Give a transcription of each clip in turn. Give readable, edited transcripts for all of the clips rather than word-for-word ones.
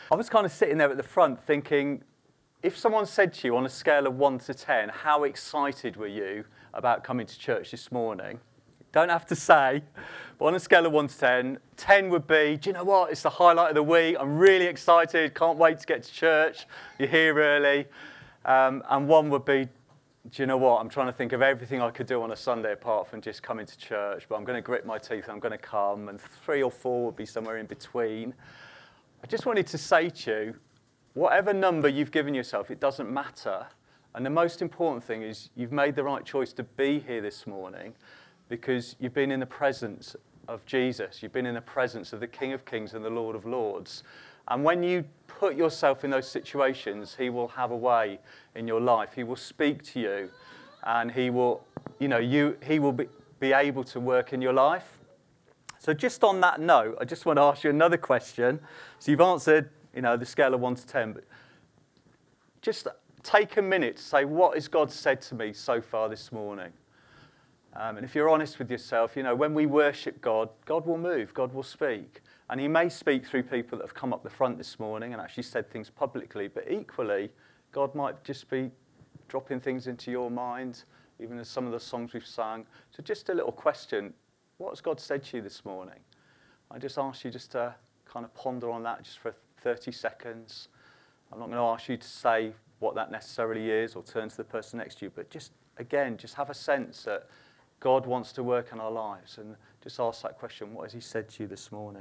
I was kind of sitting there at the front thinking, if someone said to you on a scale of 1 to 10, how excited were you about coming to church this morning? Don't have to say, but on a scale of 1 to 10, 10 would be, do you know what? It's the highlight of the week. I'm really excited. Can't wait to get to church. You're here early. And 1 would be, do you know what? I'm trying to think of everything I could do on a Sunday apart from just coming to church, but I'm going to grit my teeth and I'm going to come. And 3 or 4 would be somewhere in between. I just wanted to say to you, whatever number you've given yourself, it doesn't matter. And the most important thing is you've made the right choice to be here this morning because you've been in the presence of Jesus. You've been in the presence of the King of Kings and the Lord of Lords. And when you put yourself in those situations, he will have a way in your life. He will speak to you and he will, he will be able to work in your life. So just on that note, I just want to ask you another question. So you've answered, the scale of 1 to 10, but just take a minute to say, what has God said to me so far this morning? And if you're honest with yourself, when we worship God, God will move, God will speak. And he may speak through people that have come up the front this morning and actually said things publicly, but equally, God might just be dropping things into your mind, even as some of the songs we've sung. So just a little question. What has God said to you this morning? I just ask you just to kind of ponder on that just for 30 seconds. I'm not going to ask you to say what that necessarily is or turn to the person next to you, but just have a sense that God wants to work in our lives and just ask that question, what has he said to you this morning?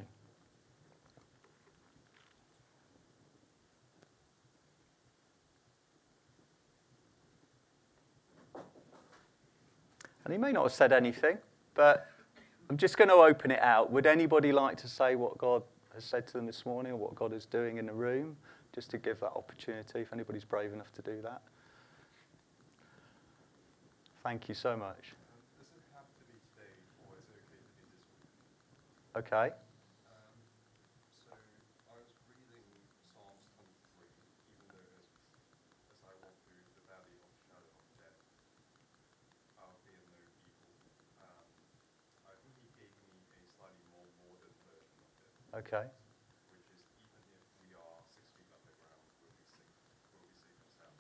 And he may not have said anything, but I'm just going to open it out. Would anybody like to say what God has said to them this morning or what God is doing in the room? Just to give that opportunity, if anybody's brave enough to do that. Thank you so much. Does it have to be today or is it okay to be this week? Okay. So I was reading Psalms 23, even though as I walk through the valley of the shadow of death, I'll fear no evil. I think he gave me a slightly more modern version of it. Okay. Which is even if we are 6 feet underground, we'll be safe and sound.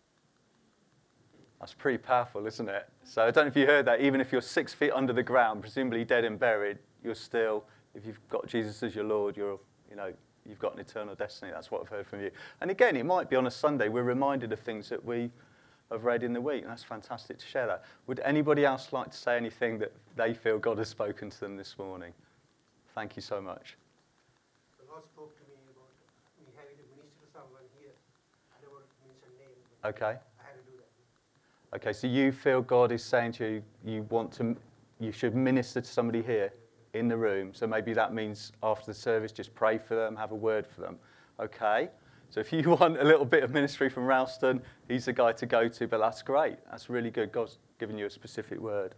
That's pretty powerful, isn't it? So I don't know if you heard that. Even if you're 6 feet under the ground, presumably dead and buried, you're still, if you've got Jesus as your Lord, you've got an eternal destiny. That's what I've heard from you. And again, it might be on a Sunday, we're reminded of things that we have read in the week. And that's fantastic to share that. Would anybody else like to say anything that they feel God has spoken to them this morning? Thank you so much. The Lord spoke to me about me having to minister to someone here. I don't want to mention names. Okay. I had to do that. Okay, so you feel God is saying to you, you should minister to somebody here in the room. So maybe that means after the service, just pray for them, have a word for them. Okay. So if you want a little bit of ministry from Ralston, he's the guy to go to, but that's great. That's really good. God's given you a specific word.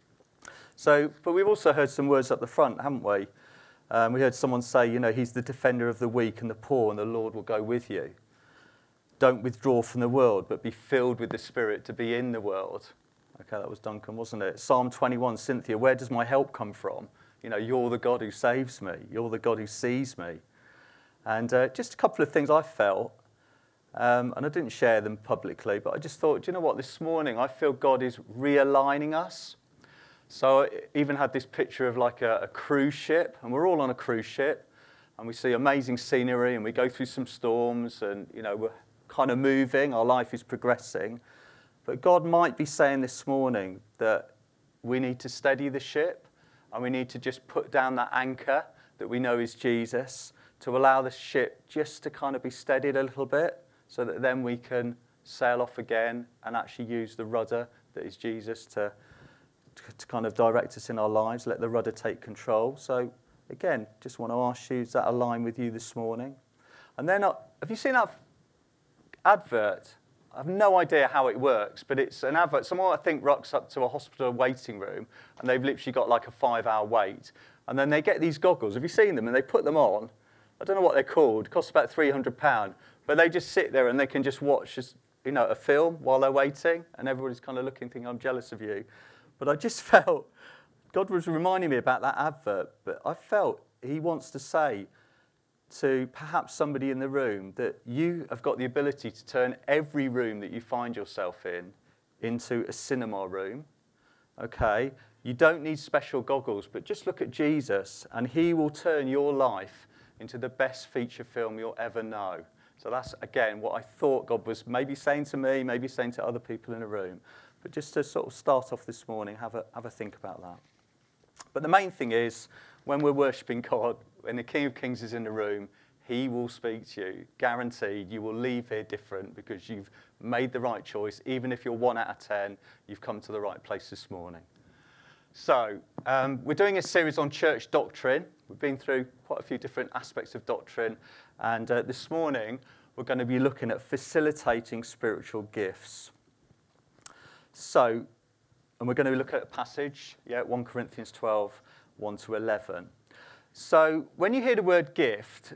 So, but we've also heard some words up the front, haven't we? We heard someone say, he's the defender of the weak and the poor, and the Lord will go with you. Don't withdraw from the world, but be filled with the Spirit to be in the world. Okay, that was Duncan, wasn't it? Psalm 21, Cynthia, where does my help come from? You're the God who saves me. You're the God who sees me. And just a couple of things I felt, and I didn't share them publicly, but I just thought, do you know what? This morning I feel God is realigning us. So I even had this picture of like a cruise ship, and we're all on a cruise ship, and we see amazing scenery, and we go through some storms, and we're kind of moving, our life is progressing. But God might be saying this morning that we need to steady the ship, and we need to just put down that anchor that we know is Jesus, to allow the ship just to kind of be steadied a little bit, so that then we can sail off again and actually use the rudder that is Jesus to kind of direct us in our lives, let the rudder take control. So again, just want to ask you, does that align with you this morning? And then, have you seen that advert? I have no idea how it works, but it's an advert. Someone, I think, rocks up to a hospital waiting room, and they've literally got like a 5-hour wait. And then they get these goggles. Have you seen them? And they put them on. I don't know what they're called. It costs about £300. But they just sit there and they can just watch a film while they're waiting. And everybody's kind of looking, thinking, I'm jealous of you. But I just felt, God was reminding me about that advert. But I felt he wants to say to perhaps somebody in the room that you have got the ability to turn every room that you find yourself in into a cinema room. Okay? You don't need special goggles, but just look at Jesus, and he will turn your life into the best feature film you'll ever know. So that's, again, what I thought God was maybe saying to me, maybe saying to other people in the room. But just to sort of start off this morning, have a think about that. But the main thing is, when we're worshipping God, when the King of Kings is in the room, he will speak to you. Guaranteed, you will leave here different because you've made the right choice. Even if you're 1 out of 10, you've come to the right place this morning. So, we're doing a series on church doctrine. We've been through quite a few different aspects of doctrine. And this morning, we're going to be looking at facilitating spiritual gifts. So, and we're going to look at a passage, 1 Corinthians 12, 1 to 11. So, when you hear the word gift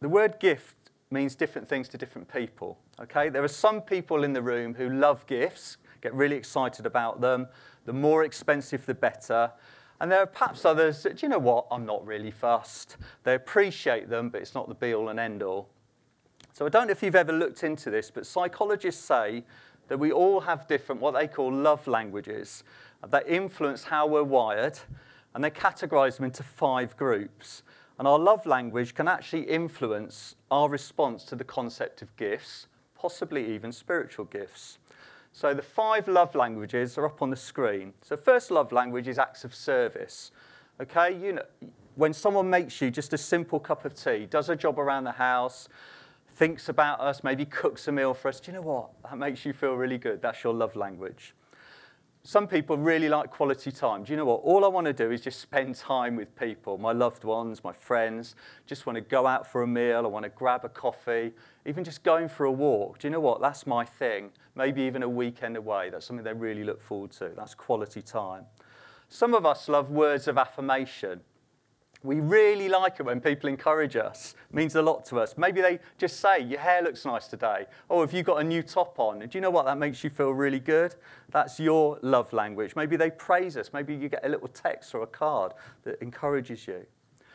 means different things to different people. Okay? There are some people in the room who love gifts, get really excited about them. The more expensive, the better. And there are perhaps others that, do you know what, I'm not really fussed. They appreciate them, but it's not the be-all and end-all. So I don't know if you've ever looked into this, but psychologists say that we all have different, what they call love languages, that influence how we're wired, and they categorize them into 5 groups. And our love language can actually influence our response to the concept of gifts, possibly even spiritual gifts. So the 5 love languages are up on the screen. So first love language is acts of service. Okay, you know, when someone makes you just a simple cup of tea, does a job around the house, thinks about us, maybe cooks a meal for us, do you know what? That makes you feel really good. That's your love language. Some people really like quality time. Do you know what? All I want to do is just spend time with people, my loved ones, my friends. Just want to go out for a meal. I want to grab a coffee, even just going for a walk. Do you know what? That's my thing. Maybe even a weekend away. That's something they really look forward to. That's quality time. Some of us love words of affirmation. We really like it when people encourage us. It means a lot to us. Maybe they just say, your hair looks nice today. Oh, have you got a new top on? And do you know what? That makes you feel really good. That's your love language. Maybe they praise us. Maybe you get a little text or a card that encourages you.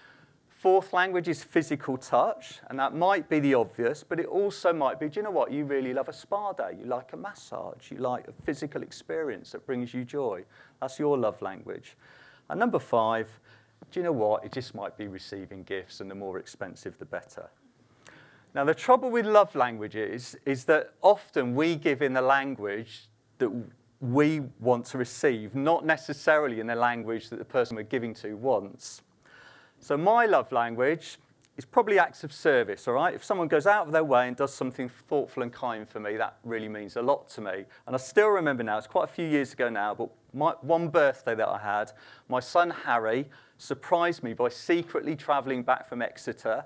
4th language is physical touch, and that might be the obvious, but it also might be, do you know what? You really love a spa day. You like a massage. You like a physical experience that brings you joy. That's your love language. And number 5, do you know what? It just might be receiving gifts, and the more expensive, the better. Now, the trouble with love languages is that often we give in the language that we want to receive, not necessarily in the language that the person we're giving to wants. So my love language is probably acts of service, all right? If someone goes out of their way and does something thoughtful and kind for me, that really means a lot to me. And I still remember now, it's quite a few years ago now, but one birthday that I had, my son Harry surprised me by secretly travelling back from Exeter.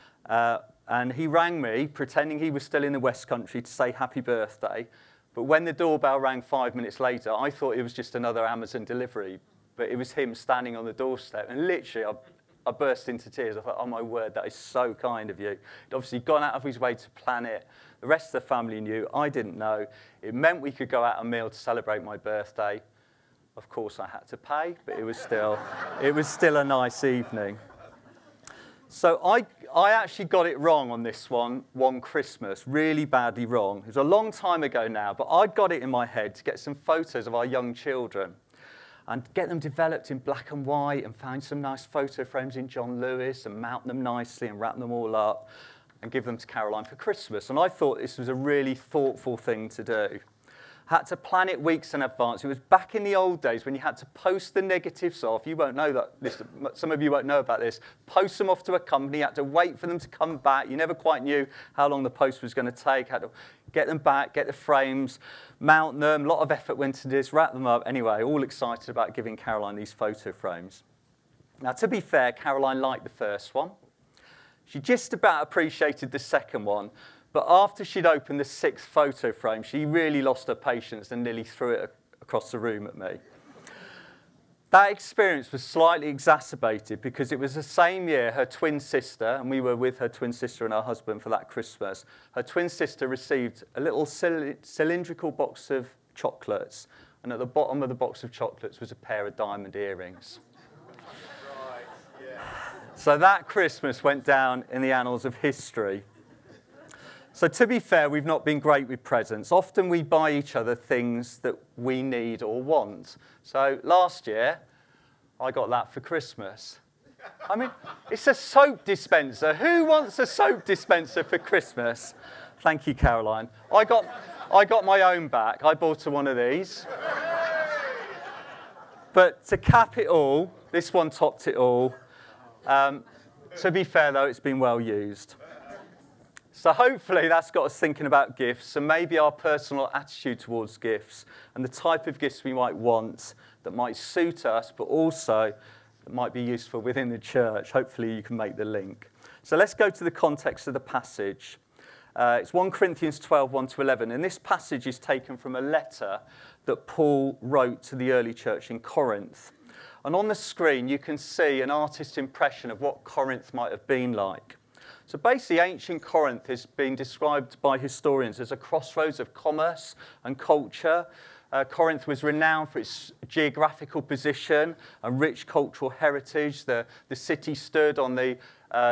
And he rang me, pretending he was still in the West Country, to say happy birthday. But when the doorbell rang 5 minutes later, I thought it was just another Amazon delivery. But it was him standing on the doorstep. And literally, I burst into tears. I thought, oh, my word, that is so kind of you. He'd obviously gone out of his way to plan it. The rest of the family knew. I didn't know. It meant we could go out a meal to celebrate my birthday. Of course, I had to pay, but it was still a nice evening. So I actually got it wrong on this one Christmas, really badly wrong. It was a long time ago now, but I'd got it in my head to get some photos of our young children and get them developed in black and white and find some nice photo frames in John Lewis and mount them nicely and wrap them all up and give them to Caroline for Christmas. And I thought this was a really thoughtful thing to do. Had to plan it weeks in advance. It was back in the old days when you had to post the negatives off. You won't know that. Some of you won't know about this. Post them off to a company. You had to wait for them to come back. You never quite knew how long the post was going to take. Had to get them back, get the frames, mount them. A lot of effort went into this, wrap them up. Anyway, all excited about giving Caroline these photo frames. Now, to be fair, Caroline liked the first one. She just about appreciated the second one. But after she'd opened the 6th photo frame, she really lost her patience and nearly threw it across the room at me. That experience was slightly exacerbated because it was the same year her twin sister, and we were with her twin sister and her husband for that Christmas, her twin sister received a little cylindrical box of chocolates, and at the bottom of the box of chocolates was a pair of diamond earrings. So that Christmas went down in the annals of history. So to be fair, we've not been great with presents. Often we buy each other things that we need or want. So last year, I got that for Christmas. I mean, it's a soap dispenser. Who wants a soap dispenser for Christmas? Thank you, Caroline. I got my own back. I bought her one of these. But to cap it all, this one topped it all. To be fair, though, it's been well used. So hopefully that's got us thinking about gifts and maybe our personal attitude towards gifts and the type of gifts we might want that might suit us, but also that might be useful within the church. Hopefully you can make the link. So let's go to the context of the passage. It's 1 Corinthians 12, 1-11, and this passage is taken from a letter that Paul wrote to the early church in Corinth. And on the screen, you can see an artist's impression of what Corinth might have been like. So basically, ancient Corinth has been described by historians as a crossroads of commerce and culture. Corinth was renowned for its geographical position and rich cultural heritage. The city stood on the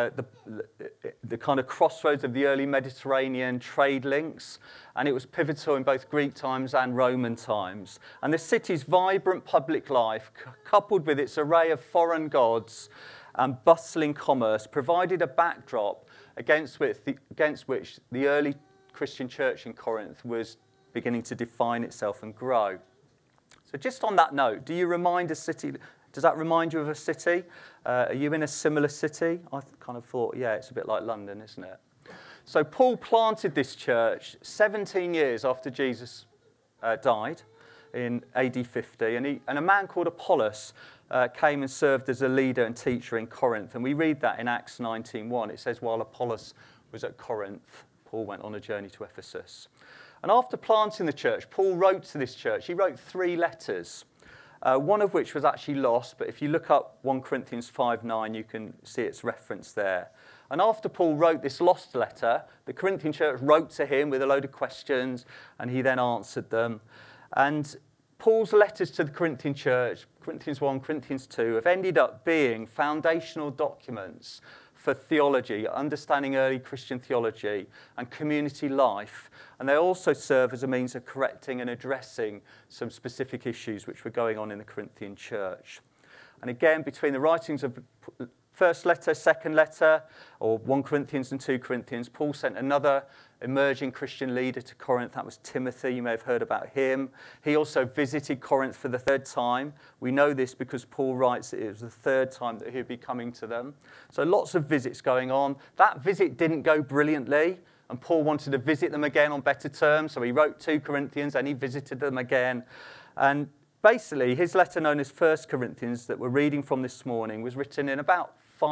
kind of crossroads of the early Mediterranean trade links, and it was pivotal in both Greek times and Roman times. And the city's vibrant public life, coupled with its array of foreign gods and bustling commerce, provided a backdrop against which the early Christian church in Corinth was beginning to define itself and grow. So just on that note, does that remind you of a city? Are you in a similar city? I kind of thought, yeah, it's a bit like London, isn't it? So Paul planted this church 17 years after Jesus died in AD 50, and a man called Apollos came and served as a leader and teacher in Corinth. And we read that in Acts 19:1. It says, while Apollos was at Corinth, Paul went on a journey to Ephesus. And after planting the church, Paul wrote to this church. He wrote 3 letters, one of which was actually lost, but if you look up 1 Corinthians 5:9, you can see its reference there. And after Paul wrote this lost letter, the Corinthian church wrote to him with a load of questions, and he then answered them. And Paul's letters to the Corinthian church, Corinthians 1, Corinthians 2, have ended up being foundational documents for theology, understanding early Christian theology and community life. And they also serve as a means of correcting and addressing some specific issues which were going on in the Corinthian church. And again, between the writings of first letter, second letter, or 1 Corinthians and 2 Corinthians, Paul sent another emerging Christian leader to Corinth. That was Timothy. You may have heard about him. He also visited Corinth for the 3rd time. We know this because Paul writes that it was the 3rd time that he'd be coming to them. So lots of visits going on. That visit didn't go brilliantly, and Paul wanted to visit them again on better terms, so he wrote 2 Corinthians and he visited them again. And basically, his letter known as 1 Corinthians that we're reading from this morning was written in about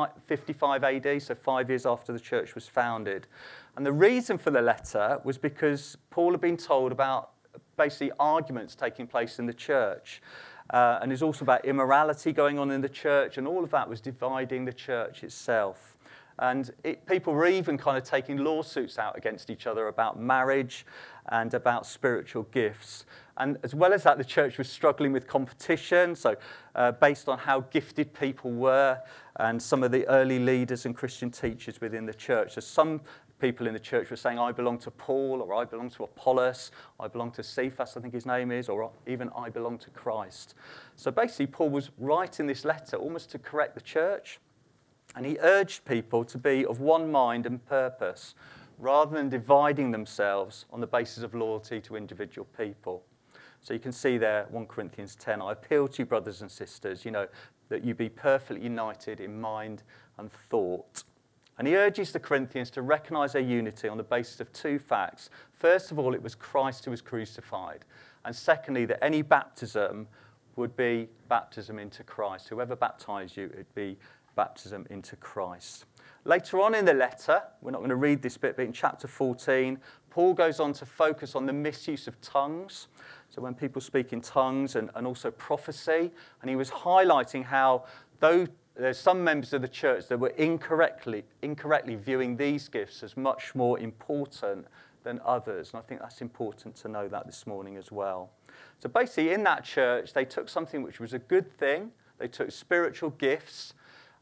55 AD, so 5 years after the church was founded. And the reason for the letter was because Paul had been told about basically arguments taking place in the church. And it's also about immorality going on in the church, and all of that was dividing the church itself. And people were even kind of taking lawsuits out against each other about marriage and about spiritual gifts. And as well as that, the church was struggling with competition, so based on how gifted people were and some of the early leaders and Christian teachers within the church. So some people in the church were saying, I belong to Paul, or I belong to Apollos, I belong to Cephas, I think his name is, or even I belong to Christ. So basically, Paul was writing this letter almost to correct the church. And he urged people to be of one mind and purpose, rather than dividing themselves on the basis of loyalty to individual people. So you can see there, 1 Corinthians 10, I appeal to you, brothers and sisters, that you be perfectly united in mind and thought. And he urges the Corinthians to recognize their unity on the basis of 2 facts. First of all, it was Christ who was crucified. And secondly, that any baptism would be baptism into Christ. Whoever baptized you, it'd be baptism into Christ. Later on in the letter, we're not going to read this bit, but in chapter 14, Paul goes on to focus on the misuse of tongues. So when people speak in tongues and also prophecy, and he was highlighting how though there's some members of the church that were incorrectly viewing these gifts as much more important than others. And I think that's important to know that this morning as well. So basically in that church, they took something which was a good thing. They took spiritual gifts,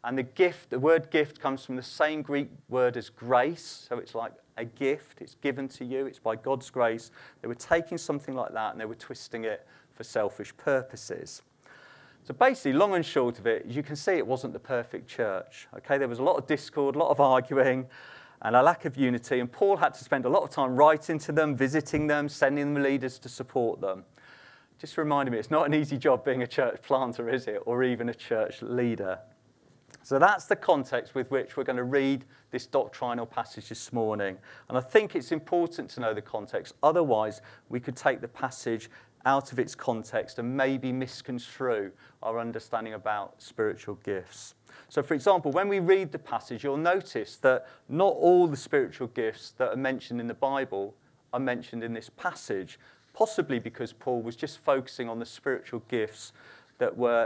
And the word gift comes from the same Greek word as grace. So it's like a gift. It's given to you. It's by God's grace. They were taking something like that and they were twisting it for selfish purposes. So basically, long and short of it, you can see it wasn't the perfect church. Okay, there was a lot of discord, a lot of arguing, and a lack of unity. And Paul had to spend a lot of time writing to them, visiting them, sending them leaders to support them. Just reminding me, it's not an easy job being a church planter, is it? Or even a church leader. So that's the context with which we're going to read this doctrinal passage this morning. And I think it's important to know the context. Otherwise, we could take the passage out of its context and maybe misconstrue our understanding about spiritual gifts. So, for example, when we read the passage, you'll notice that not all the spiritual gifts that are mentioned in the Bible are mentioned in this passage, possibly because Paul was just focusing on the spiritual gifts that were,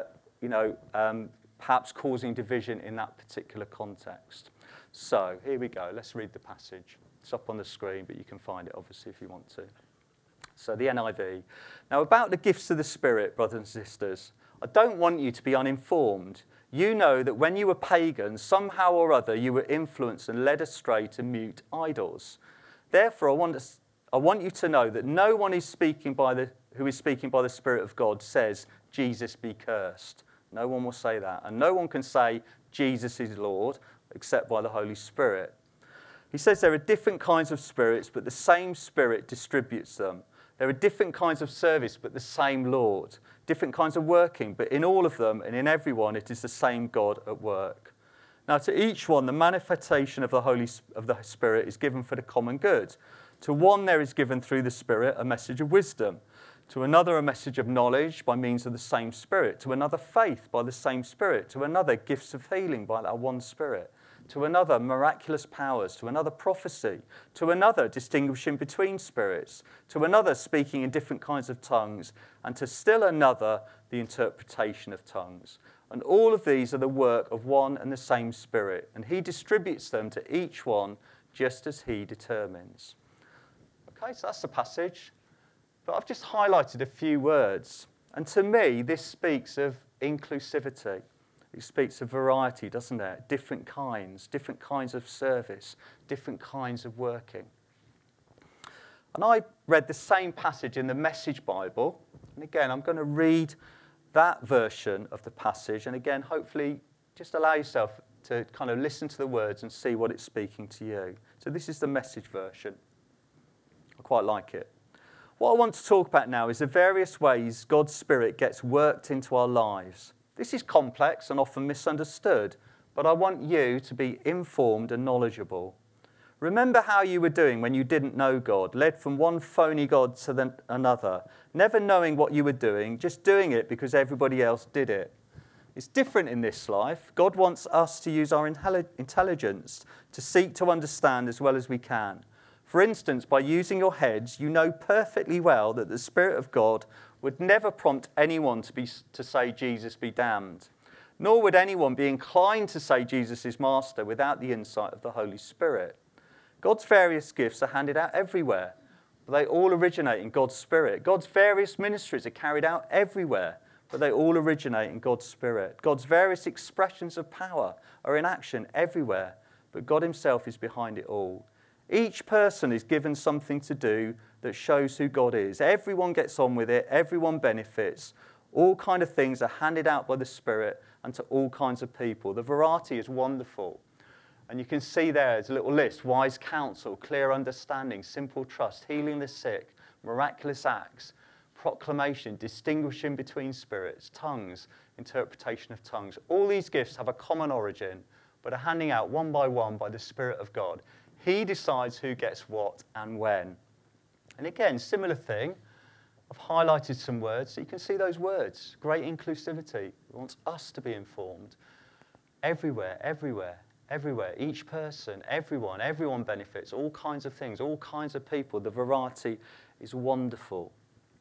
perhaps causing division in that particular context. So here we go. Let's read the passage. It's up on the screen, but you can find it, obviously, if you want to. So the NIV. Now, about the gifts of the Spirit, brothers and sisters, I don't want you to be uninformed. You know that when you were pagans, somehow or other you were influenced and led astray to mute idols. Therefore, I want you to know that no one who is speaking by the Spirit of God says, Jesus be cursed. No one will say that. And no one can say, Jesus is Lord, except by the Holy Spirit. He says there are different kinds of spirits, but the same Spirit distributes them. There are different kinds of service, but the same Lord. Different kinds of working, but in all of them and in everyone, it is the same God at work. Now, to each one, the manifestation of the Spirit is given for the common good. To one, there is given through the Spirit a message of wisdom. To another, a message of knowledge by means of the same Spirit. To another, faith by the same Spirit. To another, gifts of healing by that one Spirit. To another, miraculous powers. To another, prophecy. To another, distinguishing between spirits. To another, speaking in different kinds of tongues. And to still another, the interpretation of tongues. And all of these are the work of one and the same Spirit. And he distributes them to each one just as he determines. Okay, so that's the passage. But I've just highlighted a few words. And to me, this speaks of inclusivity. It speaks of variety, doesn't it? Different kinds of service, different kinds of working. And I read the same passage in the Message Bible. And again, I'm going to read that version of the passage. And again, hopefully, just allow yourself to kind of listen to the words and see what it's speaking to you. So this is the Message version. I quite like it. What I want to talk about now is the various ways God's Spirit gets worked into our lives. This is complex and often misunderstood, but I want you to be informed and knowledgeable. Remember how you were doing when you didn't know God, led from one phony God to another, never knowing what you were doing, just doing it because everybody else did it. It's different in this life. God wants us to use our intelligence to seek to understand as well as we can. For instance, by using your heads, you know perfectly well that the Spirit of God would never prompt anyone to say, Jesus be damned. Nor would anyone be inclined to say Jesus is Master without the insight of the Holy Spirit. God's various gifts are handed out everywhere, but they all originate in God's Spirit. God's various ministries are carried out everywhere, but they all originate in God's Spirit. God's various expressions of power are in action everywhere, but God himself is behind it all. Each person is given something to do that shows who God is. Everyone gets on with it. Everyone benefits. All kinds of things are handed out by the Spirit and to all kinds of people. The variety is wonderful. And you can see there's a little list. Wise counsel, clear understanding, simple trust, healing the sick, miraculous acts, proclamation, distinguishing between spirits, tongues, interpretation of tongues. All these gifts have a common origin, but are handing out one by the Spirit of God. He decides who gets what and when. And again, similar thing. I've highlighted some words, so you can see those words. Great inclusivity. He wants us to be informed. Everywhere, everywhere, everywhere. Each person, everyone benefits. All kinds of things, all kinds of people. The variety is wonderful.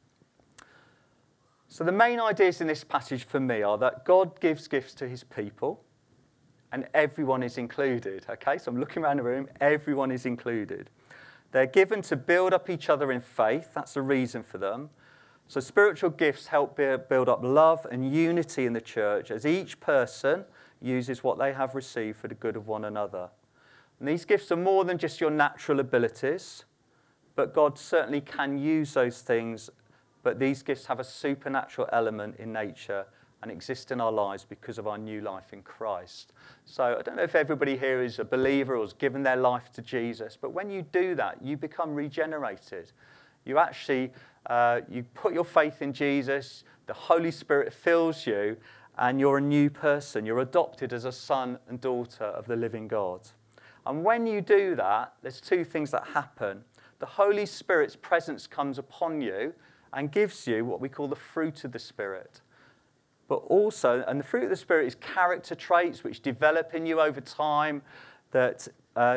So the main ideas in this passage for me are that God gives gifts to his people. And everyone is included, okay? So I'm looking around the room, everyone is included. They're given to build up each other in faith. That's the reason for them. So spiritual gifts help build up love and unity in the church as each person uses what they have received for the good of one another. And these gifts are more than just your natural abilities, but God certainly can use those things, but these gifts have a supernatural element in nature and exist in our lives because of our new life in Christ. So I don't know if everybody here is a believer or has given their life to Jesus, but when you do that, you become regenerated. You actually, you put your faith in Jesus, the Holy Spirit fills you, and you're a new person. You're adopted as a son and daughter of the living God. And when you do that, there's two things that happen. The Holy Spirit's presence comes upon you and gives you what we call the fruit of the Spirit. But also, and the fruit of the Spirit is character traits which develop in you over time that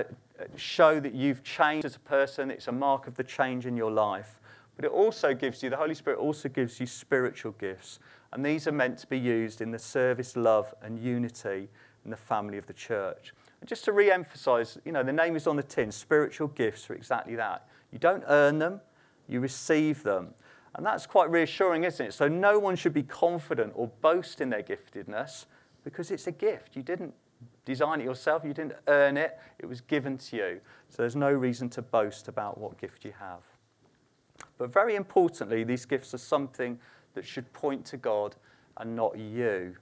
show that you've changed as a person. It's a mark of the change in your life. But it also gives you, the Holy Spirit also gives you spiritual gifts. And these are meant to be used in the service, love, and unity in the family of the church. And just to re-emphasize, the name is on the tin. Spiritual gifts are exactly that. You don't earn them, you receive them. And that's quite reassuring, isn't it? So no one should be confident or boast in their giftedness because it's a gift. You didn't design it yourself. You didn't earn it. It was given to you. So there's no reason to boast about what gift you have. But very importantly, these gifts are something that should point to God and not you.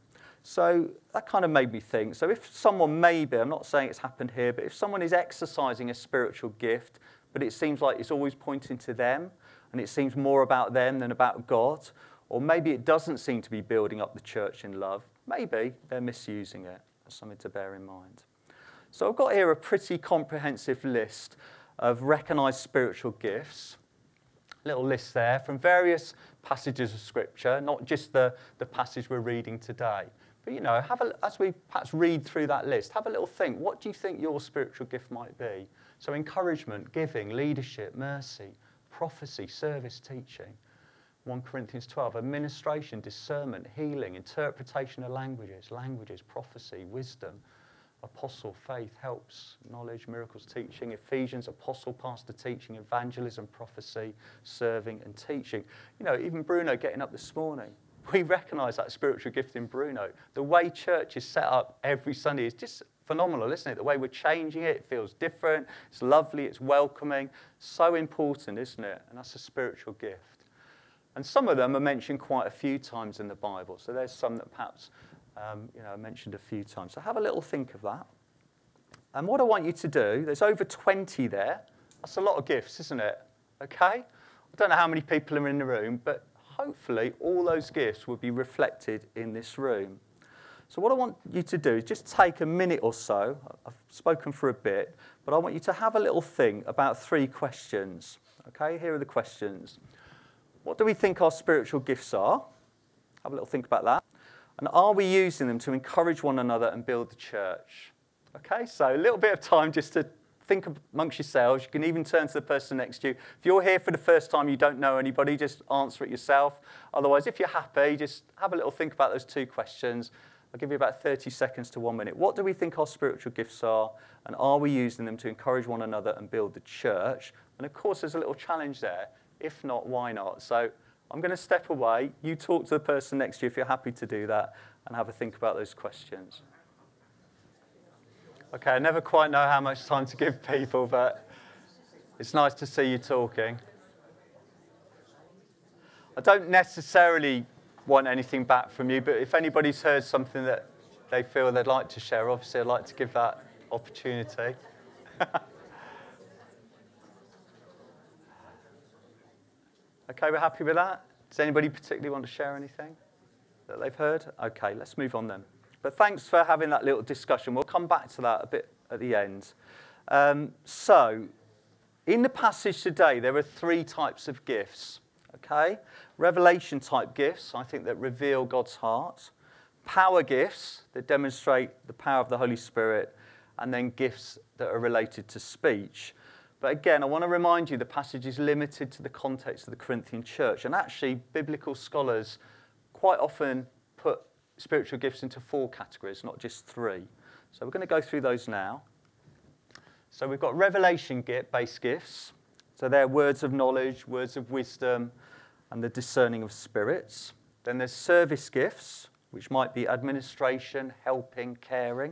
So that kind of made me think. So if someone maybe, I'm not saying it's happened here, but if someone is exercising a spiritual gift, but it seems like it's always pointing to them, and it seems more about them than about God, or maybe it doesn't seem to be building up the church in love, maybe they're misusing it. That's something to bear in mind. So I've got here a pretty comprehensive list of recognised spiritual gifts. Little list there from various passages of Scripture, not just the passage we're reading today. But, as we perhaps read through that list, have a little think. What do you think your spiritual gift might be? So encouragement, giving, leadership, mercy, prophecy, service, teaching. 1 Corinthians 12, administration, discernment, healing, interpretation of languages, prophecy, wisdom, apostle, faith, helps, knowledge, miracles, teaching. Ephesians, apostle, pastor, teaching, evangelism, prophecy, serving, and teaching. Even Bruno getting up this morning, we recognise that spiritual gift in Bruno. The way church is set up every Sunday is just phenomenal, isn't it? The way we're changing it, it feels different, it's lovely, it's welcoming. So important, isn't it? And that's a spiritual gift. And some of them are mentioned quite a few times in the Bible. So there's some that perhaps I mentioned a few times. So have a little think of that. And what I want you to do, there's over 20 there. That's a lot of gifts, isn't it? Okay? I don't know how many people are in the room, but hopefully all those gifts will be reflected in this room. So what I want you to do is just take a minute or so. I've spoken for a bit, but I want you to have a little think about 3 questions. Okay, here are the questions. What do we think our spiritual gifts are? Have a little think about that. And are we using them to encourage one another and build the church? Okay, so a little bit of time just to think amongst yourselves. You can even turn to the person next to you. If you're here for the first time, you don't know anybody, just answer it yourself. Otherwise, if you're happy, just have a little think about those 2 questions. I'll give you about 30 seconds to 1 minute. What do we think our spiritual gifts are? And are we using them to encourage one another and build the church? And of course, there's a little challenge there. If not, why not? So I'm going to step away. You talk to the person next to you if you're happy to do that and have a think about those questions. Okay, I never quite know how much time to give people, but it's nice to see you talking. I don't necessarily want anything back from you, but if anybody's heard something that they feel they'd like to share, obviously I'd like to give that opportunity. Okay, we're happy with that? Does anybody particularly want to share anything that they've heard? Okay, let's move on then. But thanks for having that little discussion. We'll come back to that a bit at the end. So, in the passage today, there are 3 types of gifts. Okay? Revelation type gifts, I think, that reveal God's heart. Power gifts that demonstrate the power of the Holy Spirit. And then gifts that are related to speech. But again, I want to remind you the passage is limited to the context of the Corinthian church. And actually, biblical scholars quite often put spiritual gifts into 4 categories, not just 3. So we're going to go through those now. So we've got revelation-based gifts. So they're words of knowledge, words of wisdom, and the discerning of spirits. Then there's service gifts, which might be administration, helping, caring.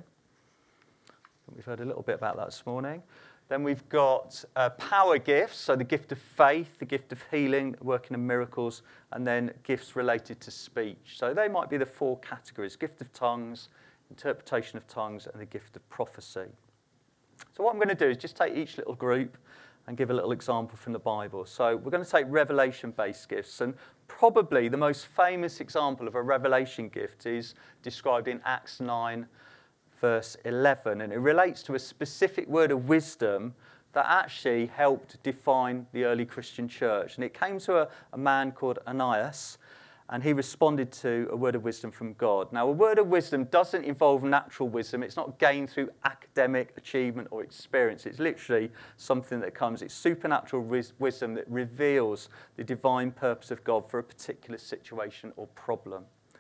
We've heard a little bit about that this morning. Then we've got power gifts, so the gift of faith, the gift of healing, working in miracles, and then gifts related to speech. So they might be the 4 categories: gift of tongues, interpretation of tongues, and the gift of prophecy. So what I'm going to do is just take each little group and give a little example from the Bible. So we're going to take revelation-based gifts, and probably the most famous example of a revelation gift is described in Acts 9, verse 11, and it relates to a specific word of wisdom that actually helped define the early Christian church. And it came to a man called Ananias, and he responded to a word of wisdom from God. Now, a word of wisdom doesn't involve natural wisdom. It's not gained through academic achievement or experience. It's literally something that comes. It's supernatural wisdom that reveals the divine purpose of God for a particular situation or problem.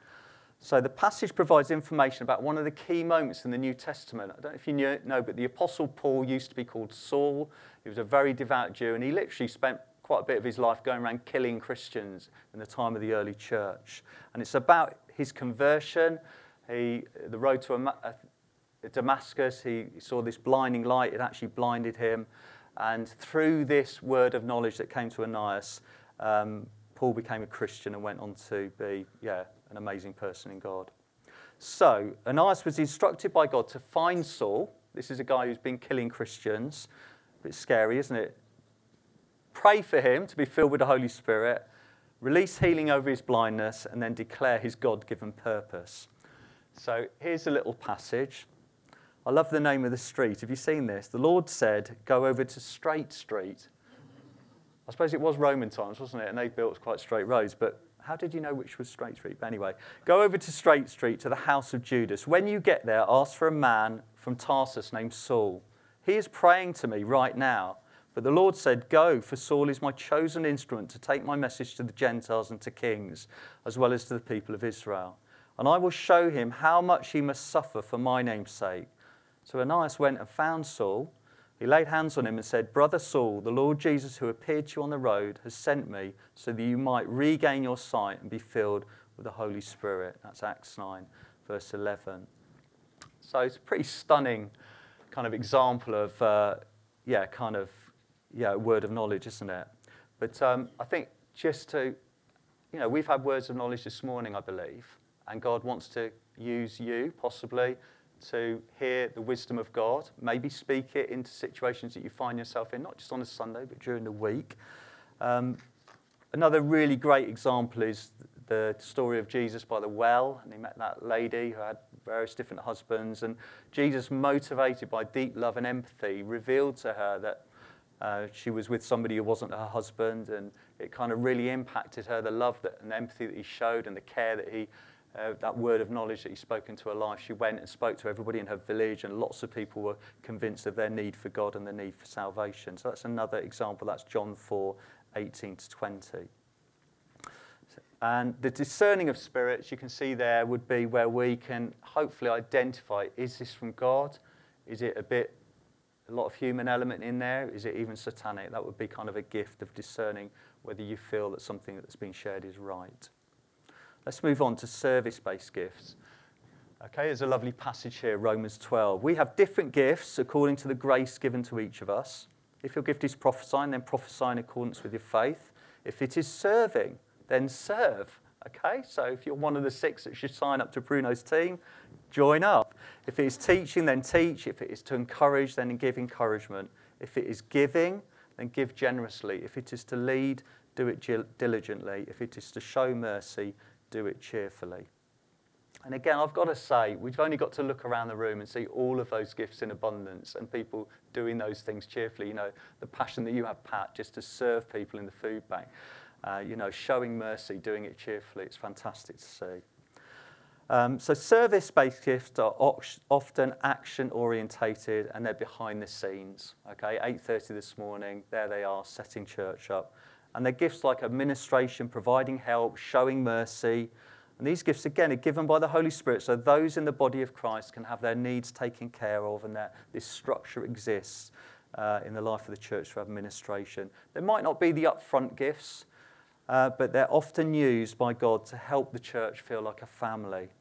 So the passage provides information about one of the key moments in the New Testament. I don't know if you know, but the Apostle Paul used to be called Saul. He was a very devout Jew, and he literally spent quite a bit of his life going around killing Christians in the time of the early church. And it's about his conversion. The road to Damascus, he saw this blinding light. It actually blinded him. And through this word of knowledge that came to Ananias, Paul became a Christian and went on to be, an amazing person in God. So Ananias was instructed by God to find Saul. This is a guy who's been killing Christians. A bit scary, isn't it? Pray for him to be filled with the Holy Spirit, release healing over his blindness, and then declare his God-given purpose. So here's a little passage. I love the name of the street. Have you seen this? The Lord said, go over to Straight Street. I suppose it was Roman times, wasn't it? And they built quite straight roads, but how did you know which was Straight Street? But anyway, go over to Straight Street to the house of Judas. When you get there, ask for a man from Tarsus named Saul. He is praying to me right now. But the Lord said, go, for Saul is my chosen instrument to take my message to the Gentiles and to kings, as well as to the people of Israel. And I will show him how much he must suffer for my name's sake. So Ananias went and found Saul. He laid hands on him and said, Brother Saul, the Lord Jesus who appeared to you on the road has sent me so that you might regain your sight and be filled with the Holy Spirit. That's Acts 9, verse 11. So it's a pretty stunning kind of example of, word of knowledge, isn't it? But I think just to, we've had words of knowledge this morning, I believe, and God wants to use you, possibly, to hear the wisdom of God, maybe speak it into situations that you find yourself in, not just on a Sunday, but during the week. Another really great example is the story of Jesus by the well, and he met that lady who had various different husbands, and Jesus, motivated by deep love and empathy, revealed to her that she was with somebody who wasn't her husband, and it kind of really impacted her, the love and empathy that he showed and the care that that word of knowledge that he spoke into her life. She went and spoke to everybody in her village, and lots of people were convinced of their need for God and the need for salvation. So that's another example. That's John 4, 18 to 20. And the discerning of spirits, you can see there, would be where we can hopefully identify, is this from God? Is it a lot of human element in there? Is it even satanic? That would be kind of a gift of discerning whether you feel that something that's been shared is right. Let's move on to service-based gifts. Okay, there's a lovely passage here, Romans 12. We have different gifts according to the grace given to each of us. If your gift is prophesying, then prophesy in accordance with your faith. If it is serving, then serve. Okay, so if you're one of the 6 that should sign up to Bruno's team, join up. If it is teaching, then teach. If it is to encourage, then give encouragement. If it is giving, then give generously. If it is to lead, do it diligently. If it is to show mercy, do it cheerfully. And again, I've got to say, we've only got to look around the room and see all of those gifts in abundance and people doing those things cheerfully. The passion that you have, Pat, just to serve people in the food bank. Showing mercy, doing it cheerfully. It's fantastic to see. So service-based gifts are often action-orientated, and they're behind the scenes. Okay, 8:30 this morning, there they are, setting church up. And they're gifts like administration, providing help, showing mercy. And these gifts, again, are given by the Holy Spirit, so those in the body of Christ can have their needs taken care of, and that this structure exists in the life of the church for administration. They might not be the upfront gifts, but they're often used by God to help the church feel like a family.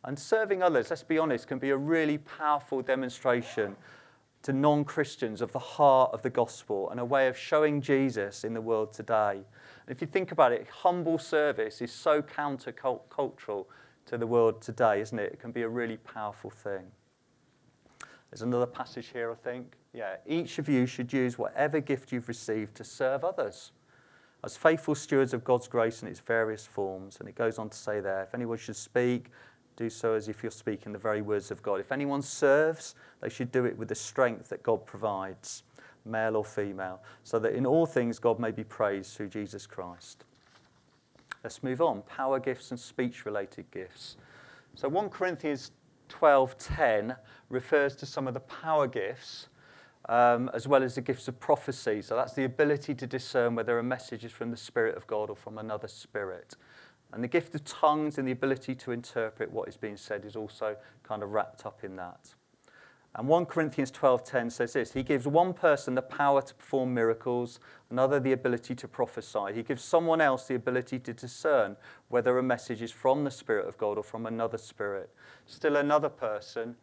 And serving others, let's be honest, can be a really powerful demonstration to non-Christians of the heart of the gospel and a way of showing Jesus in the world today. And if you think about it, humble service is so counter-cultural to the world today, isn't it? It can be a really powerful thing. There's another passage here, I think. Yeah, each of you should use whatever gift you've received to serve others as faithful stewards of God's grace in its various forms. And it goes on to say there, if anyone should speak, do so as if you're speaking the very words of God. If anyone serves, they should do it with the strength that God provides, male or female, so that in all things God may be praised through Jesus Christ. Let's move on. Power gifts and speech-related gifts. So 1 Corinthians 12:10 refers to some of the power gifts as well as the gifts of prophecy. So that's the ability to discern whether a message is from the Spirit of God or from another spirit. And the gift of tongues and the ability to interpret what is being said is also kind of wrapped up in that. And 1 Corinthians 12:10 says this, he gives one person the power to perform miracles, another the ability to prophesy. He gives someone else the ability to discern whether a message is from the Spirit of God or from another spirit. Still another person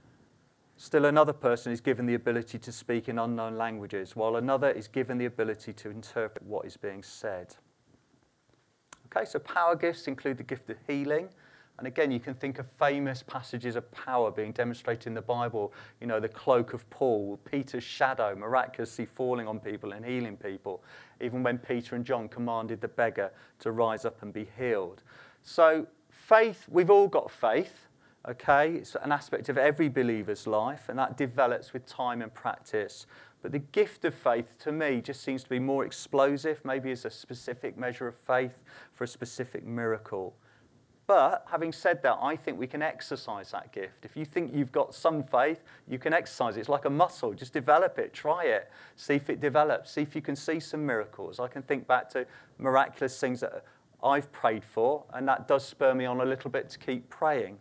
is given the ability to speak in unknown languages, while another is given the ability to interpret what is being said. Okay, so power gifts include the gift of healing. And again, you can think of famous passages of power being demonstrated in the Bible. You know, the cloak of Paul, Peter's shadow miraculously falling on people and healing people, even when Peter and John commanded the beggar to rise up and be healed. So faith, we've all got faith, okay? It's an aspect of every believer's life, and that develops with time and practice. But the gift of faith, to me, just seems to be more explosive, maybe as a specific measure of faith for a specific miracle. But having said that, I think we can exercise that gift. If you think you've got some faith, you can exercise it. It's like a muscle. Just develop it. Try it. See if it develops. See if you can see some miracles. I can think back to miraculous things that I've prayed for, and that does spur me on a little bit to keep praying.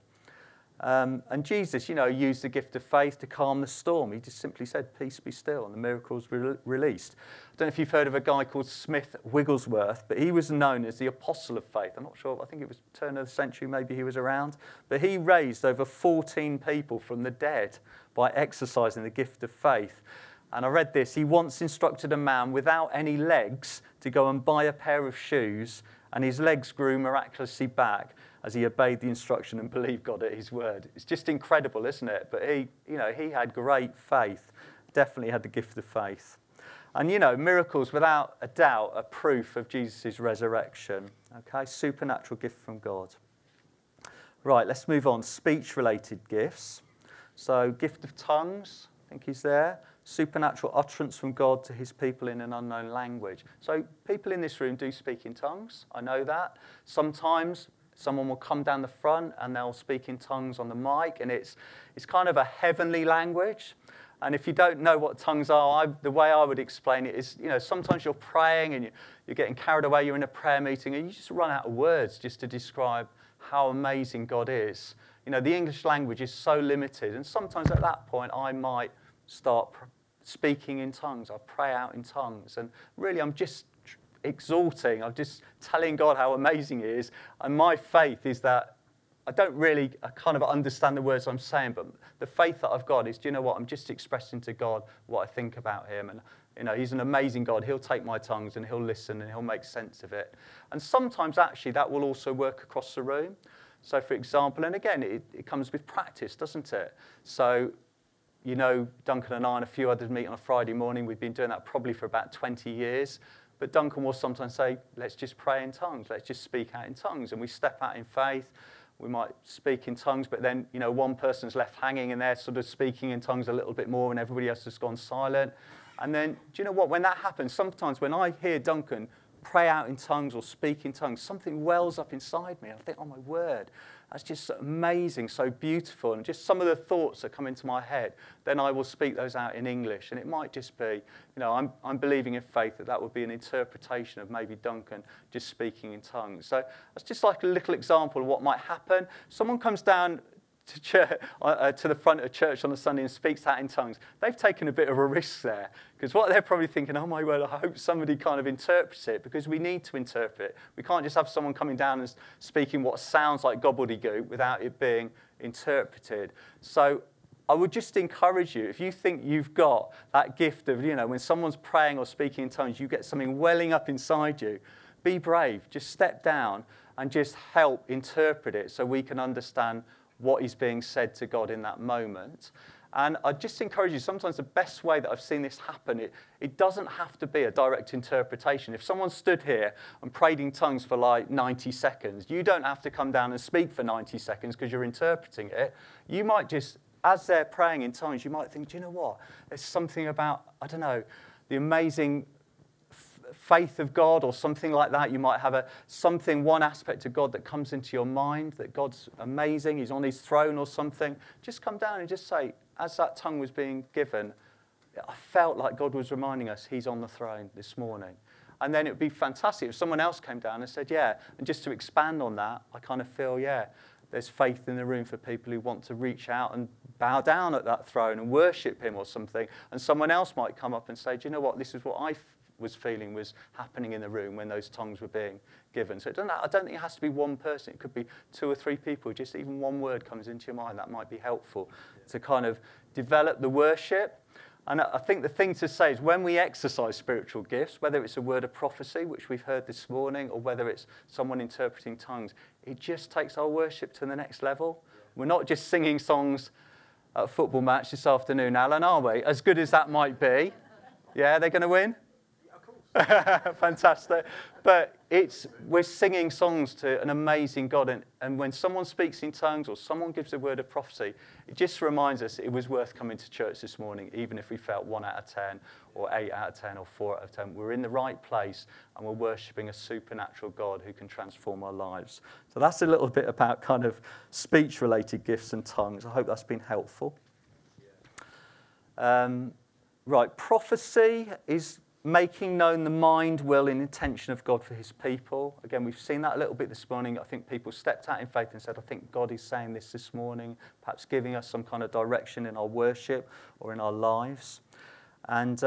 And Jesus, used the gift of faith to calm the storm. He just simply said, peace be still, and the miracles were released. I don't know if you've heard of a guy called Smith Wigglesworth, but he was known as the apostle of faith. I'm not sure, I think it was turn of the century, maybe he was around. But he raised over 14 people from the dead by exercising the gift of faith. And I read this, he once instructed a man without any legs to go and buy a pair of shoes, and his legs grew miraculously back as he obeyed the instruction and believed God at his word. It's just incredible, isn't it? But he had great faith, definitely had the gift of faith. And, miracles, without a doubt, are proof of Jesus' resurrection. Okay, supernatural gift from God. Right, let's move on. Speech-related gifts. So, gift of tongues, I think he's there. Supernatural utterance from God to his people in an unknown language. So, people in this room do speak in tongues. I know that. Sometimes someone will come down the front and they'll speak in tongues on the mic, and it's kind of a heavenly language. And if you don't know what tongues are, the way I would explain it is, sometimes you're praying and you're getting carried away, you're in a prayer meeting, and you just run out of words just to describe how amazing God is. The English language is so limited, and sometimes at that point I might start speaking in tongues. I pray out in tongues, and really I'm just exalting. I'm just telling God how amazing he is. And my faith is that I kind of understand the words I'm saying, but the faith that I've got is, I'm just expressing to God what I think about him. And, he's an amazing God. He'll take my tongues and he'll listen and he'll make sense of it. And sometimes actually that will also work across the room. So for example, and again, it comes with practice, doesn't it? So, Duncan and I and a few others meet on a Friday morning. We've been doing that probably for about 20 years. But Duncan will sometimes say, let's just pray in tongues. Let's just speak out in tongues. And we step out in faith. We might speak in tongues, but then, one person's left hanging and they're sort of speaking in tongues a little bit more and everybody else has gone silent. And then, do you know what? When that happens, sometimes when I hear Duncan pray out in tongues or speak in tongues, something wells up inside me. And I think, oh, my word, that's just so amazing, so beautiful. And just some of the thoughts that come into my head, then I will speak those out in English. And it might just be, I'm believing in faith that would be an interpretation of maybe Duncan just speaking in tongues. So that's just like a little example of what might happen. Someone comes down to the front of church on a Sunday and speaks out in tongues, they've taken a bit of a risk there. Because what they're probably thinking, oh my word, I hope somebody kind of interprets it, because we need to interpret. We can't just have someone coming down and speaking what sounds like gobbledygook without it being interpreted. So I would just encourage you, if you think you've got that gift of, when someone's praying or speaking in tongues, you get something welling up inside you, be brave. Just step down and just help interpret it so we can understand what is being said to God in that moment. And I just encourage you, sometimes the best way that I've seen this happen, it doesn't have to be a direct interpretation. If someone stood here and prayed in tongues for like 90 seconds, you don't have to come down and speak for 90 seconds because you're interpreting it. You might just, as they're praying in tongues, you might think, do you know what? There's something about, I don't know, the amazing faith of God or something like that. You might have one aspect of God that comes into your mind, that God's amazing, he's on his throne or something. Just come down and just say, as that tongue was being given, I felt like God was reminding us he's on the throne this morning. And then it would be fantastic if someone else came down and said, yeah. And just to expand on that, I kind of feel, there's faith in the room for people who want to reach out and bow down at that throne and worship him or something. And someone else might come up and say, do you know what, this is what I was feeling was happening in the room when those tongues were being given. So I don't think it has to be one person. It could be 2 or 3 people. Just even one word comes into your mind. That might be helpful to kind of develop the worship. And I think the thing to say is when we exercise spiritual gifts, whether it's a word of prophecy, which we've heard this morning, or whether it's someone interpreting tongues, it just takes our worship to the next level. We're not just singing songs at a football match this afternoon, Alan, are we? As good as that might be. Yeah, they're going to win? Fantastic. But we're singing songs to an amazing God. And when someone speaks in tongues or someone gives a word of prophecy, it just reminds us it was worth coming to church this morning, even if we felt 1 out of 10 or 8 out of 10 or 4 out of 10. We're in the right place and we're worshipping a supernatural God who can transform our lives. So that's a little bit about kind of speech-related gifts and tongues. I hope that's been helpful. Right, prophecy is making known the mind, will, and intention of God for his people. Again, we've seen that a little bit this morning. I think people stepped out in faith and said, I think God is saying this morning, perhaps giving us some kind of direction in our worship or in our lives. And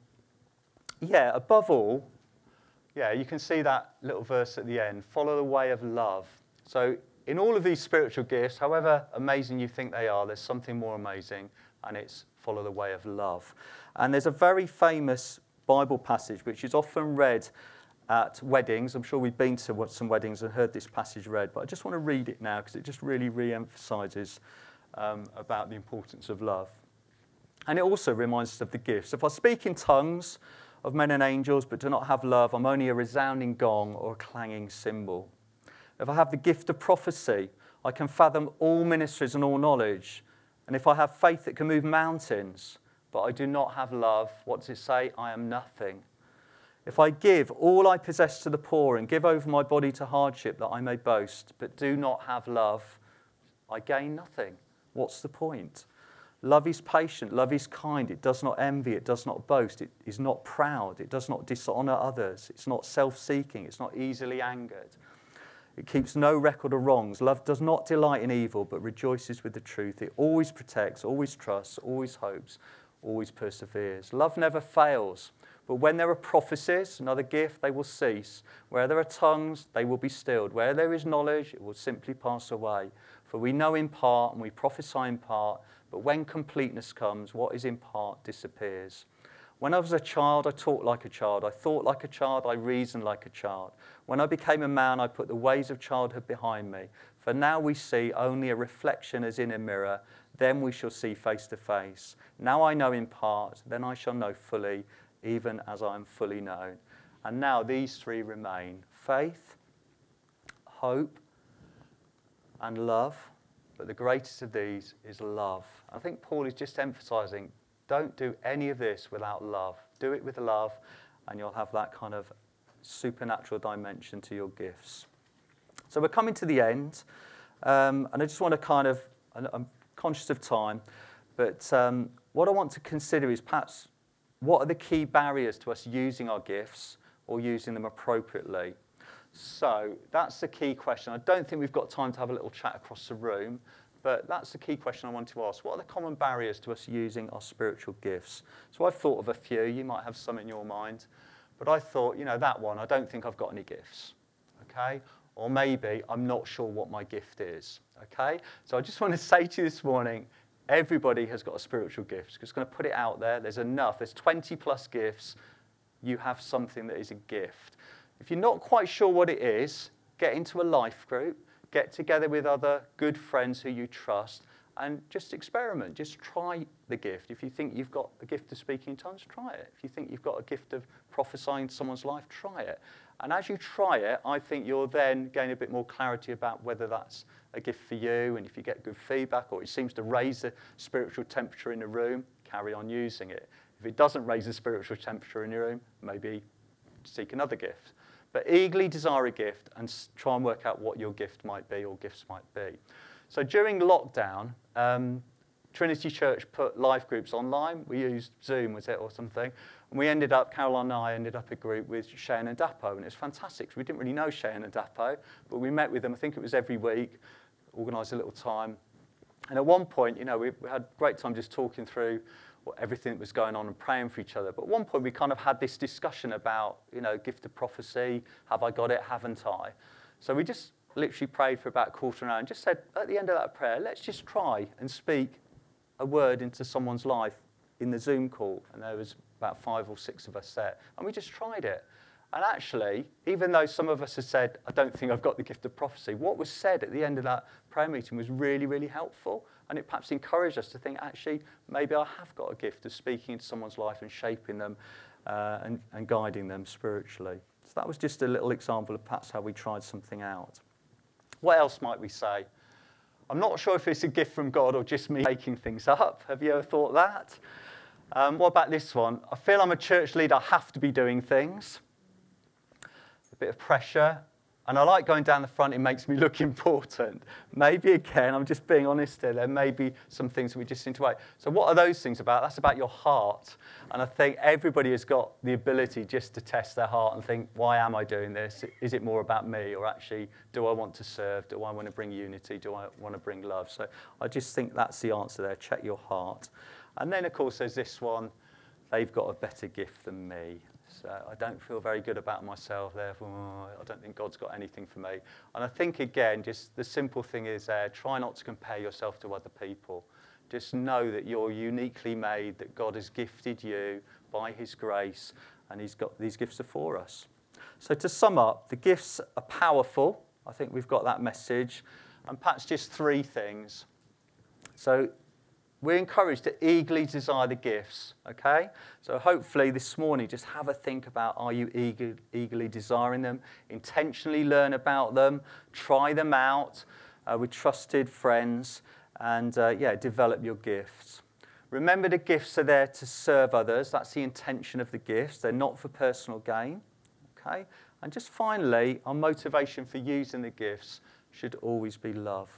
above all, you can see that little verse at the end, follow the way of love. So in all of these spiritual gifts, however amazing you think they are, there's something more amazing, and it's follow the way of love. And there's a very famous Bible passage which is often read at weddings. I'm sure we've been to some weddings and heard this passage read, but I just want to read it now because it just really re-emphasizes about the importance of love. And it also reminds us of the gifts. If I speak in tongues of men and angels but do not have love, I'm only a resounding gong or a clanging cymbal. If I have the gift of prophecy, I can fathom all mysteries and all knowledge. And if I have faith that can move mountains, but I do not have love, what does it say? I am nothing. If I give all I possess to the poor and give over my body to hardship that I may boast, but do not have love, I gain nothing. What's the point? Love is patient, love is kind, it does not envy, it does not boast, it is not proud, it does not dishonor others, it's not self-seeking, it's not easily angered. It keeps no record of wrongs. Love does not delight in evil, but rejoices with the truth. It always protects, always trusts, always hopes, always perseveres. Love never fails, but when there are prophecies, another gift, they will cease. Where there are tongues, they will be stilled. Where there is knowledge, it will simply pass away. For we know in part and we prophesy in part, but when completeness comes, what is in part disappears. When I was a child, I talked like a child. I thought like a child. I reasoned like a child. When I became a man, I put the ways of childhood behind me. For now we see only a reflection as in a mirror. Then we shall see face to face. Now I know in part, then I shall know fully, even as I am fully known. And now these 3 remain: faith, hope, and love. But the greatest of these is love. I think Paul is just emphasizing, don't do any of this without love. Do it with love, and you'll have that kind of supernatural dimension to your gifts. So we're coming to the end, and I just want to I'm conscious of time, but what I want to consider is perhaps what are the key barriers to us using our gifts or using them appropriately. So that's the key question. I don't think we've got time to have a little chat across the room, But that's the key question I want to ask. What are the common barriers to us using our spiritual gifts? So I've thought of a few. You might have some in your mind. But I thought, that one, I don't think I've got any gifts. Okay? Or maybe I'm not sure what my gift is. Okay? So I just want to say to you this morning, everybody has got a spiritual gift. Just going to put it out there. There's enough. There's 20 plus gifts. You have something that is a gift. If you're not quite sure what it is, get into a life group. Get together with other good friends who you trust and just experiment. Just try the gift. If you think you've got a gift of speaking in tongues, try it. If you think you've got a gift of prophesying in someone's life, try it. And as you try it, I think you'll then gain a bit more clarity about whether that's a gift for you, and if you get good feedback or it seems to raise the spiritual temperature in the room, carry on using it. If it doesn't raise the spiritual temperature in your room, maybe seek another gift. But eagerly desire a gift and try and work out what your gift might be or gifts might be. So during lockdown, Trinity Church put life groups online. We used Zoom, was it, or something. And Caroline and I ended up a group with Shane and Dapo, and it was fantastic. We didn't really know Shane and Dapo, but we met with them, I think it was every week, organised a little time. And at one point, we had a great time just talking through everything that was going on and praying for each other. But at one point, we kind of had this discussion about, gift of prophecy. Have I got it? Haven't I? So we just literally prayed for about a quarter of an hour and just said, at the end of that prayer, let's just try and speak a word into someone's life in the Zoom call. And there was about 5 or 6 of us there. And we just tried it. And actually, even though some of us had said, I don't think I've got the gift of prophecy, what was said at the end of that prayer meeting was really, really helpful. And it perhaps encouraged us to think, actually, maybe I have got a gift of speaking into someone's life and shaping them and guiding them spiritually. So that was just a little example of perhaps how we tried something out. What else might we say? I'm not sure if it's a gift from God or just me making things up. Have you ever thought that? What about this one? I feel I'm a church leader. I have to be doing things. A bit of pressure. And I like going down the front. It makes me look important. Maybe, again, I'm just being honest here. There may be some things that we just seem to wait. So what are those things about? That's about your heart. And I think everybody has got the ability just to test their heart and think, why am I doing this? Is it more about me? Or actually, do I want to serve? Do I want to bring unity? Do I want to bring love? So I just think that's the answer there. Check your heart. And then, of course, there's this one. They've got a better gift than me. So I don't feel very good about myself, therefore I don't think God's got anything for me. And I think, again, just the simple thing is try not to compare yourself to other people. Just know that you're uniquely made, that God has gifted you by his grace, and he's got these gifts are for us. So to sum up, the gifts are powerful. I think we've got that message. And perhaps just 3 things. So we're encouraged to eagerly desire the gifts, okay? So hopefully this morning, just have a think about, are you eagerly desiring them? Intentionally learn about them, try them out with trusted friends, and develop your gifts. Remember, the gifts are there to serve others. That's the intention of the gifts. They're not for personal gain, okay? And just finally, our motivation for using the gifts should always be love.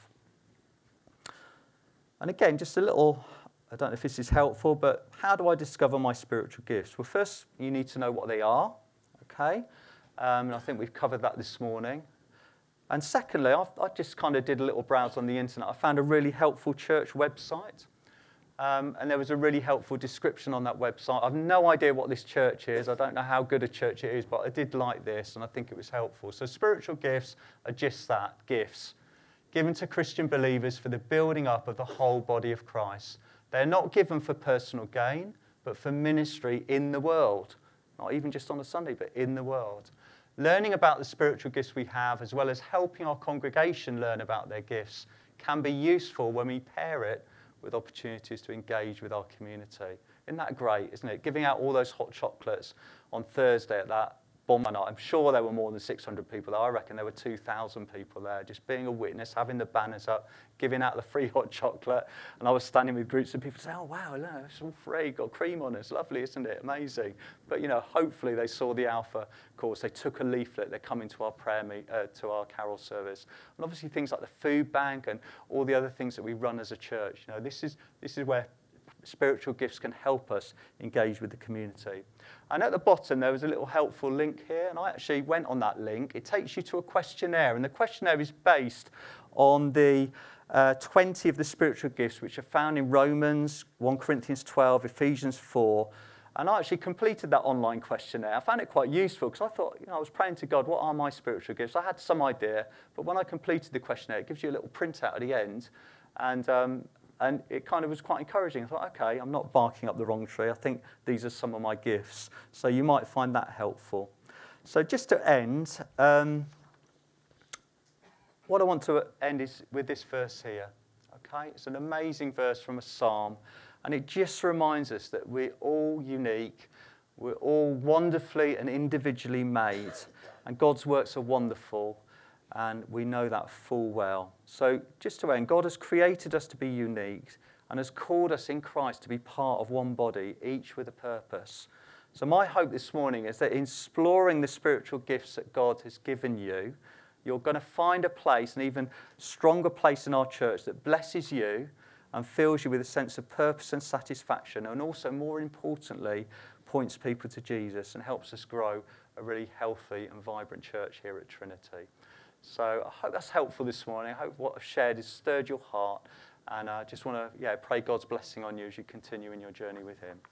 And again, just a little, I don't know if this is helpful, but how do I discover my spiritual gifts? Well, first, you need to know what they are, okay? And I think we've covered that this morning. And secondly, I just kind of did a little browse on the internet. I found a really helpful church website. And there was a really helpful description on that website. I've no idea what this church is. I don't know how good a church it is, but I did like this, and I think it was helpful. So spiritual gifts are just that, gifts, given to Christian believers for the building up of the whole body of Christ. They're not given for personal gain, but for ministry in the world. Not even just on a Sunday, but in the world. Learning about the spiritual gifts we have, as well as helping our congregation learn about their gifts, can be useful when we pair it with opportunities to engage with our community. Isn't that great, isn't it? Giving out all those hot chocolates on Thursday at that bomber night. I'm sure there were more than 600 people there. I reckon there were 2,000 people there, just being a witness, having the banners up, giving out the free hot chocolate. And I was standing with groups of people saying, oh, wow, no, it's all free, got cream on it. It's lovely, isn't it? Amazing. But, hopefully they saw the Alpha course. They took a leaflet. They're coming to our to our carol service. And obviously things like the food bank and all the other things that we run as a church. This is where spiritual gifts can help us engage with the community. And at the bottom, there was a little helpful link here, and I actually went on that link. It takes you to a questionnaire, and the questionnaire is based on the 20 of the spiritual gifts, which are found in Romans, 1 Corinthians 12, Ephesians 4. And I actually completed that online questionnaire. I found it quite useful because I thought, I was praying to God, what are my spiritual gifts? I had some idea, but when I completed the questionnaire, it gives you a little printout at the end. And it kind of was quite encouraging. I thought, okay, I'm not barking up the wrong tree. I think these are some of my gifts. So you might find that helpful. So just to end, what I want to end is with this verse here. Okay, it's an amazing verse from a psalm. And it just reminds us that we're all unique. We're all wonderfully and individually made. And God's works are wonderful. And we know that full well. So just to end, God has created us to be unique and has called us in Christ to be part of one body, each with a purpose. So my hope this morning is that in exploring the spiritual gifts that God has given you, you're going to find a place, an even stronger place in our church that blesses you and fills you with a sense of purpose and satisfaction, and also, more importantly, points people to Jesus and helps us grow a really healthy and vibrant church here at Trinity. So I hope that's helpful this morning. I hope what I've shared has stirred your heart, and I just want to pray God's blessing on you as you continue in your journey with him.